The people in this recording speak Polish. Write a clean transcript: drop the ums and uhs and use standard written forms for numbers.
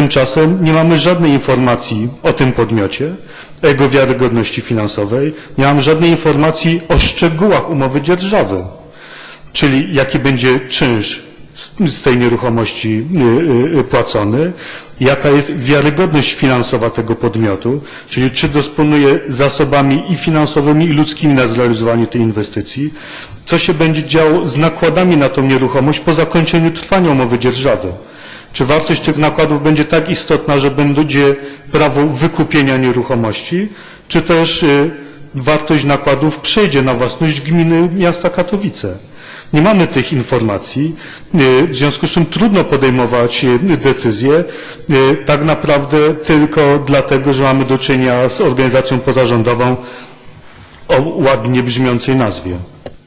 Tymczasem nie mamy żadnej informacji o tym podmiocie, o jego wiarygodności finansowej, nie mamy żadnej informacji o szczegółach umowy dzierżawy, czyli jaki będzie czynsz z tej nieruchomości płacony, jaka jest wiarygodność finansowa tego podmiotu, czyli czy dysponuje zasobami i finansowymi, i ludzkimi na zrealizowanie tej inwestycji, co się będzie działo z nakładami na tą nieruchomość po zakończeniu trwania umowy dzierżawy. Czy wartość tych nakładów będzie tak istotna, że będzie prawo wykupienia nieruchomości, czy też wartość nakładów przejdzie na własność gminy miasta Katowice. Nie mamy tych informacji, w związku z czym trudno podejmować decyzje tak naprawdę tylko dlatego, że mamy do czynienia z organizacją pozarządową o ładnie brzmiącej nazwie.